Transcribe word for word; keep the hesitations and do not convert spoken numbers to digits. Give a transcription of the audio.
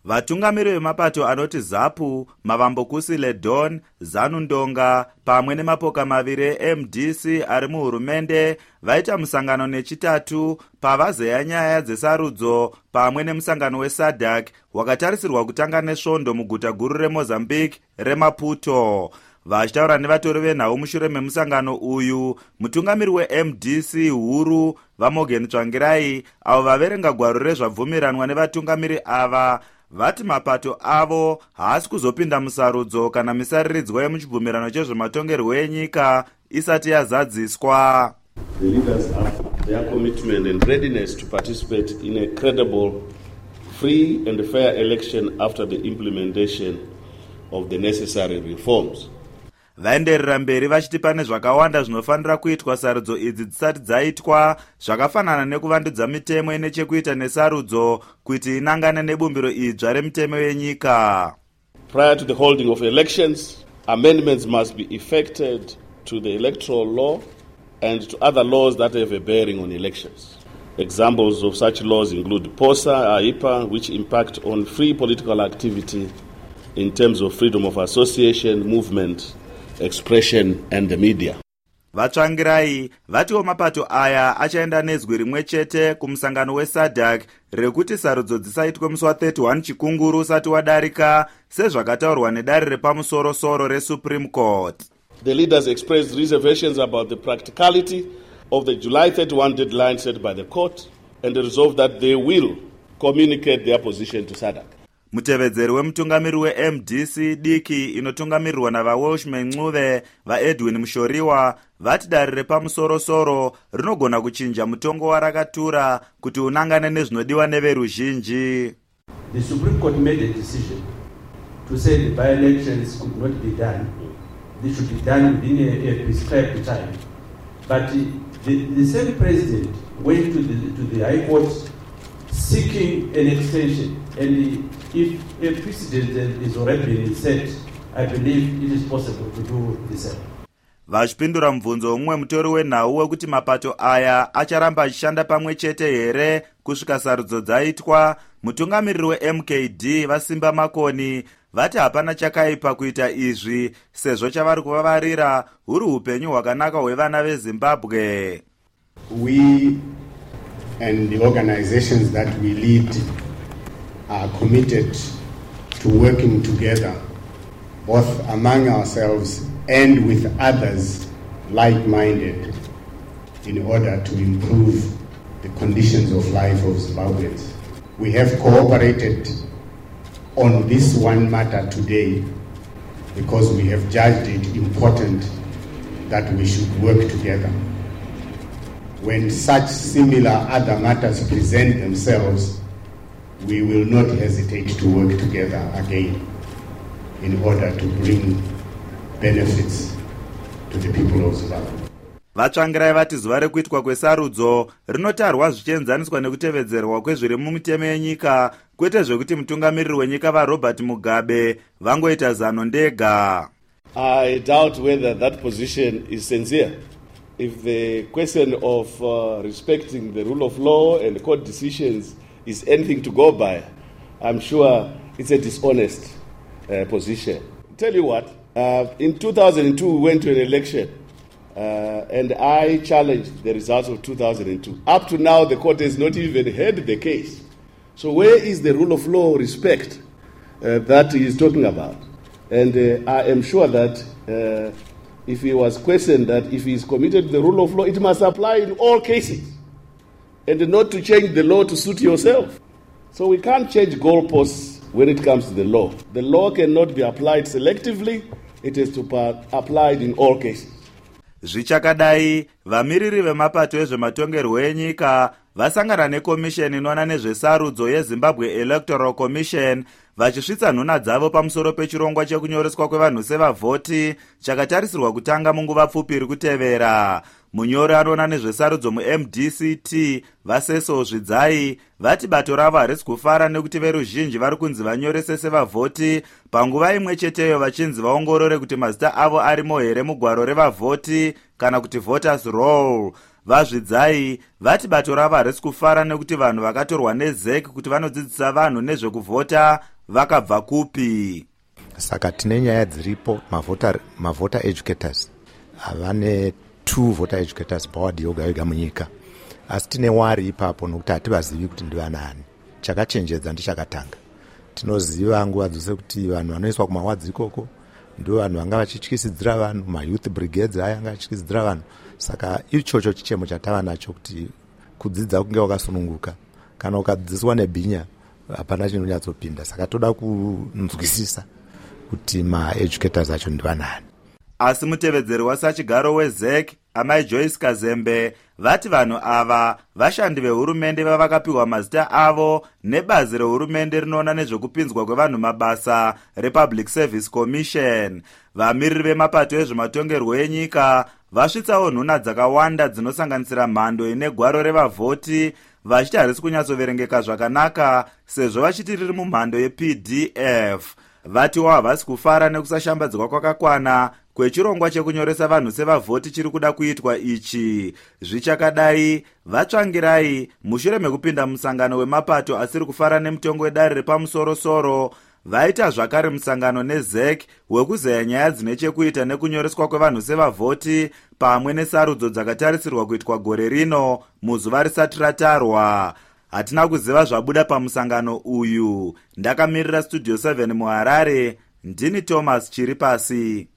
Vatungamiri vemapato anoti ZAPU, Mavambokusile Don, Zanu Ndonga, pamwe nemapoka maviri e-M D C ari muhurumende vaita musangano nechitatu pavazeya nyaya dzesarudzo pamwe nemusangano weSADC wakatarisirwa kutanga nesvondo muguta guru reMozambique reMaputo. Vachitaura nevatori venhau mushure memusangano uyu, mutungamiri we-M D C huru vaMorgan Tsvangirai avo vaverenga gwaro rezvabvumiranwa nevatungamiri ava vati mapato avo haasi kuzopinda musarudzo kana misariridzwa yemuchibvumirano chezvematongerwo enyika isati yazadziswa. The leaders have their commitment and readiness to participate in a credible, free and fair election after the implementation of the necessary reforms. Vaenderera mberi vachiti pane zvakawanda zvinofanira kuitwa sarudzo idzi dzisati dzaitwa, zvakafanana nekuvandudza mitemo ine chekuita nesarudzo kuti inangane nebumbiro idzva remitemo yenyika. Prior to the holding of elections, amendments must be effected to the electoral law and to other laws that have a bearing on elections. Examples of such laws include POSA, A I P A, which impact on free political activity in terms of freedom of association, movement, expression and the media. Vatsvangirai vatiwo mapato aya achaenda nezwi rimwe chete kumusangano weSADC rekuti sarudzo dzisaitwe musi wa31 chikunguru usati wadarika sezvakataurwa nedare repamusoro-soro reSupreme Court. The leaders expressed reservations about the practicality of the July thirty-first deadline set by the court and resolved that they will communicate their position to SADC. Mutevedzeri wemutungamiri we-M D C diki inotungamirirwa navaWelshman Ncube, vaEdwin Mushoriwa vati dare repamusoro-soro rinogona kuchinja mutongo warakatura kuti unangane nezvinodiwa neveruzhinji. The Supreme Court made a decision to say the by-elections could not be done. They should be done within a, a prescribed time. But the, the same president went to the, to the High Court seeking an extension, and if a precedent is already been set, I believe it is possible to do the same. Vachipindura mubvunzo umwe mutori wenhau wekuti mapato aya acharamba achishanda pamwe chete here kusvika sarudzo dzaitwa, mutungamiriri we-M K D Vasimba Makoni vati hapana chakaipa kuita izvi sezvo chavari kuvavarira huri upenyu hwakanaka hwevana veZimbabwe. We and the organizations that we lead are committed to working together, both among ourselves and with others like-minded, in order to improve the conditions of life of Zimbabweans. We have cooperated on this one matter today because we have judged it important that we should work together. When such similar other matters present themselves, we will not hesitate to work together again in order to bring benefits to the people of Zimbabwe. Vatsvangirai vati zuva rekuitwa kwesarudzo rinotarwa zvichienzaniswa nekutevedzerwa kwezviri mumitemo yenyika, kwete zvekuti mutungamiriri wenyika vaRobert Mugabe vangoita zano ndega. I doubt whether that position is sincere. If the question of uh, respecting the rule of law and court decisions is anything to go by, I'm sure it's a dishonest uh, position. Tell you what, uh, in two thousand two we went to an election uh, and I challenged the results of two thousand two. Up to now the court has not even heard the case. So where is the rule of law respect uh, that he is talking about? And uh, I am sure that uh, if he was questioned that if he is committed to the rule of law, it must apply in all cases and not to change the law to suit yourself. So we can't change goalposts when it comes to the law. The law cannot be applied selectively. It is to be applied in all cases. Zvichakadai, vamiriri vemapato ezvematongerwo enyika vasangana nekomisheni inoona nezvesarudzo yeZimbabwe Electoral Commission vachisvitsa nhuna dzavo pamusoro pechirongwa chekunyoreswa kwevanhu sevavhoti chakatarisirwa kutanga munguva pfupi iri kutevera. Munyori anoona nezvesarudzo mu-M D C T Vaseso Zvidzai vati bato ravo harisi kufara nekuti veruzhinji vari kunzi vanyorese sevavhoti panguva imwe cheteyo vachinzi vaongorore kuti mazita avo arimo here mugwaro revavhoti kana kuti voters roll. VaZvidzai vati bato ravo harisi kufara nekuti vanhu vakatorwa neZEC kuti vanodzidzisa vanhu nezvekuvhota vakabva kupi. Saka tine nyaya dziripo mavota mavota educators vane two voter educators pawadi yoga yoga munyika, asi tine wari ipapo nokuti hativazivi kuti ndivanani. Chakachenjedza ndichakatanga. Tinoziva nguva dzose kuti vanhu vanoiswa kumawadzi ikoko ndo vanhu vanga vachityisidzira vanhu, mayouth brigades aya anga achityisidzira vanhu. Saka ichocho chichemo chatava nacho kuti kudzidza kunge wakasununguka, kana ukadzidziswa nebhinya hapana chinonyatsopinda. Saka toda kunzwisisa kuti ma-educators acho ndivanani. Asi mutevedzeri wasachigaro wez e c amai Joyce Kazembe vati vanhu ava vashandi vehurumende vavakapiwa mazita avo nebazi rehurumende rinoona nezvekupinzwa kwevanhu mabasa rePublic Service Commission. Vamiriri vemapato ezvematongerwo enyika vasvitsawo nhuna dzakawanda dzinosanganisira mhando ine gwaro revavhoti vachiti harisi kunyatsoverengeka zvakanaka sezvo vachiti riri mumhando yeP D F. Vatiwo havasi kufara nekusashambadzwa kwakakwana kwechirongwa chekunyoresa vanhu sevavhoti chiri kuda kuitwa ichi. Zvichakadai, vatsvangirai mushure mekupinda musangano wemapato asiri kufara nemutongo wedare repamusoro-soro, vaita zvakare musangano neZ E C wekuzeya nyaya dzine chekuita nekunyoreswa kwevanhu sevavhoti pamwe nesarudzo dzakatarisirwa kuitwa gore rino muzuva risati ratarwa. Hatina kuziva zvabuda pamusangano uyu. Ndakamirira Studio seven muHarare, ndini Thomas Chiripasi.